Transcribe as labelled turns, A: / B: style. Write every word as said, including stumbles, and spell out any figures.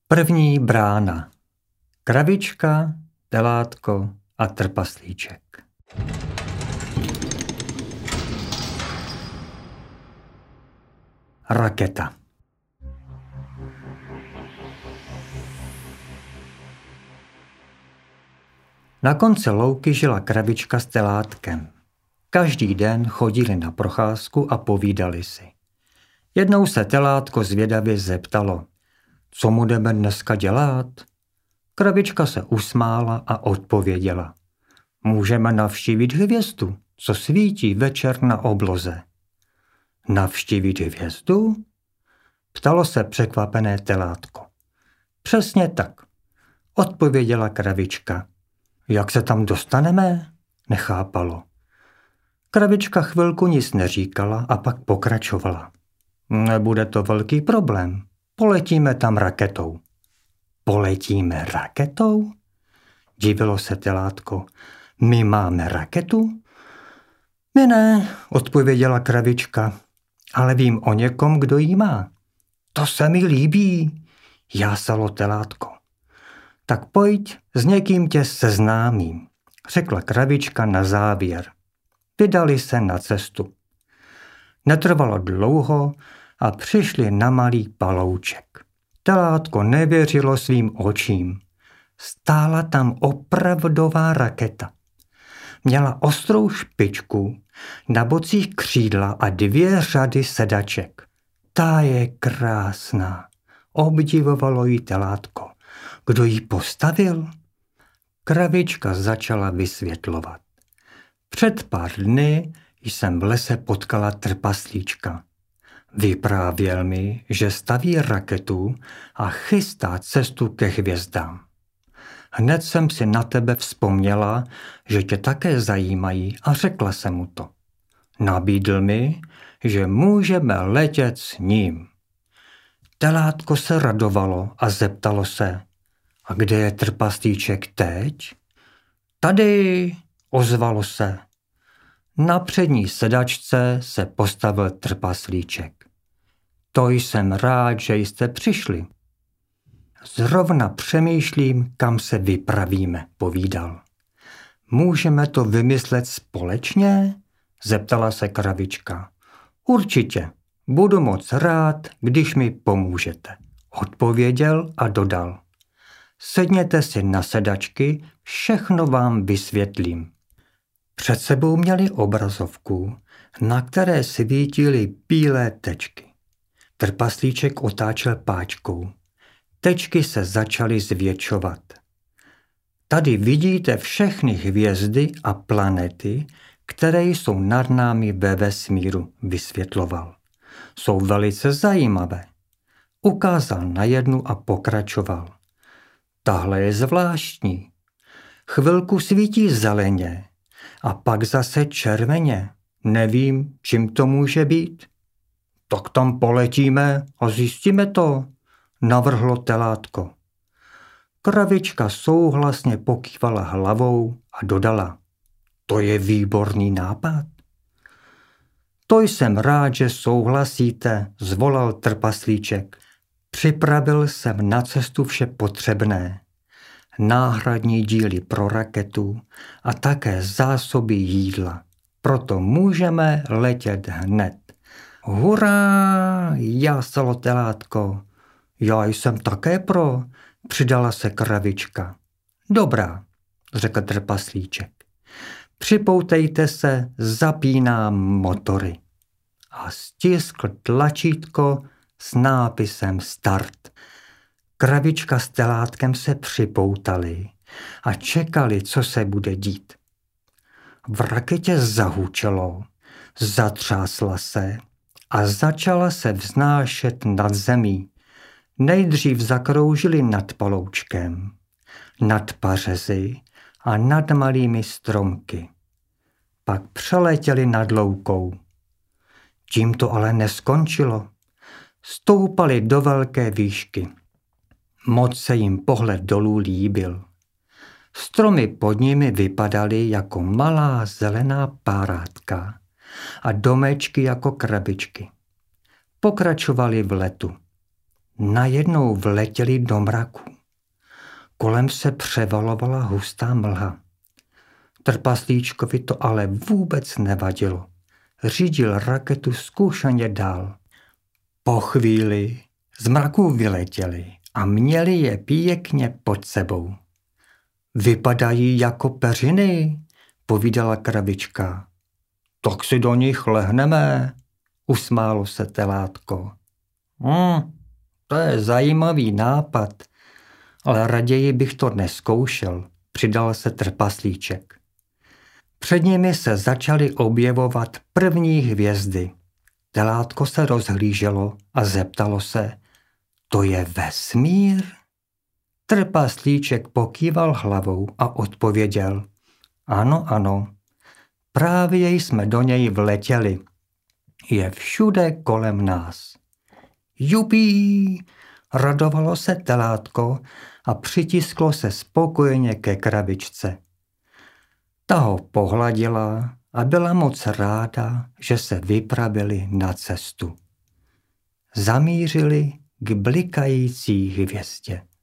A: První brána. Kravička, telátko a trpaslíček. Raketa. Na konci louky žila kravička s telátkem. Každý den chodili na procházku a povídali si. Jednou se telátko zvědavě zeptalo, co mu jdeme dneska dělat? Kravička se usmála a odpověděla. Můžeme navštívit hvězdu, co svítí večer na obloze. Navštívit hvězdu? Ptalo se překvapené telátko. Přesně tak, odpověděla kravička. Jak se tam dostaneme? Nechápalo. Kravička chvilku nic neříkala a pak pokračovala. Nebude to velký problém. Poletíme tam raketou. Poletíme raketou? Divilo se telátko. My máme raketu? My ne, odpověděla kravička, ale vím o někom, kdo ji má. To se mi líbí, jásalo telátko. Tak pojď, s někým tě seznámím, řekla kravička na závěr. Vydali se na cestu. Netrvalo dlouho a přišli na malý palouček. Telátko nevěřilo svým očím. Stála tam opravdová raketa. Měla ostrou špičku, na bocích křídla a dvě řady sedaček. Ta je krásná, obdivovalo jí telátko. Kdo ji postavil? Kravička začala vysvětlovat. Před pár dny jsem v lese potkala trpaslíčka. Vyprávěl mi, že staví raketu a chystá cestu ke hvězdám. Hned jsem si na tebe vzpomněla, že tě také zajímají a řekla jsem mu to. Nabídl mi, že můžeme letět s ním. Telátko se radovalo a zeptalo se, a kde je trpaslíček teď? Tady, ozvalo se. Na přední sedačce se postavil trpaslíček. To jsem rád, že jste přišli. Zrovna přemýšlím, kam se vypravíme, povídal. Můžeme to vymyslet společně? Zeptala se kravička. Určitě, budu moc rád, když mi pomůžete, odpověděl a dodal. Sedněte si na sedačky, všechno vám vysvětlím. Před sebou měli obrazovku, na které svítily bílé tečky. Trpaslíček otáčel páčkou. Tečky se začaly zvětšovat. Tady vidíte všechny hvězdy a planety, které jsou nad námi ve vesmíru, vysvětloval. Jsou velice zajímavé. Ukázal na jednu a pokračoval. Tahle je zvláštní. Chvilku svítí zeleně a pak zase červeně. Nevím, čím to může být. Tak tam poletíme a zjistíme to, navrhlo telátko. Kravička souhlasně pokývala hlavou a dodala. To je výborný nápad. To jsem rád, že souhlasíte, zvolal trpaslíček. Připravil jsem na cestu vše potřebné. Náhradní díly pro raketu a také zásoby jídla. Proto můžeme letět hned. Hurá, jásalo telátko. Já jsem také pro, přidala se kravička. Dobrá, řekl trpaslíček. Připoutejte se, zapínám motory. A stiskl tlačítko s nápisem Start. Kravička s telátkem se připoutali a čekali, co se bude dít. V raketě zahučelo, zatřásla se a začala se vznášet nad zemí. Nejdřív zakroužili nad paloučkem, nad pařezy a nad malými stromky. Pak přeletěli nad loukou. Tím to ale neskončilo. Stoupali do velké výšky. Moc se jim pohled dolů líbil. Stromy pod nimi vypadaly jako malá zelená párátka a domečky jako krabičky. Pokračovali v letu. najednou vletěli do mraku. Kolem se převalovala hustá mlha. Trpaslíčkovi to ale vůbec nevadilo. Řídil raketu zkušeně dál. Po chvíli z mraku vyletěli a měli je pěkně pod sebou. Vypadají jako peřiny, povídala krabička. Tak si do nich lehneme, usmálo se telátko. Hm, to je zajímavý nápad, ale raději bych to neskoušel, přidal se trpaslíček. Před nimi se začaly objevovat první hvězdy. Telátko se rozhlíželo a zeptalo se, to je vesmír? Trpaslíček pokýval hlavou a odpověděl, ano, ano, právě jsme do něj vletěli. Je všude kolem nás. Jupí, radovalo se telátko a přitisklo se spokojeně ke krabičce. Ta ho pohladila a byla moc ráda, že se vypravili na cestu. Zamířili k blikající hvězdě.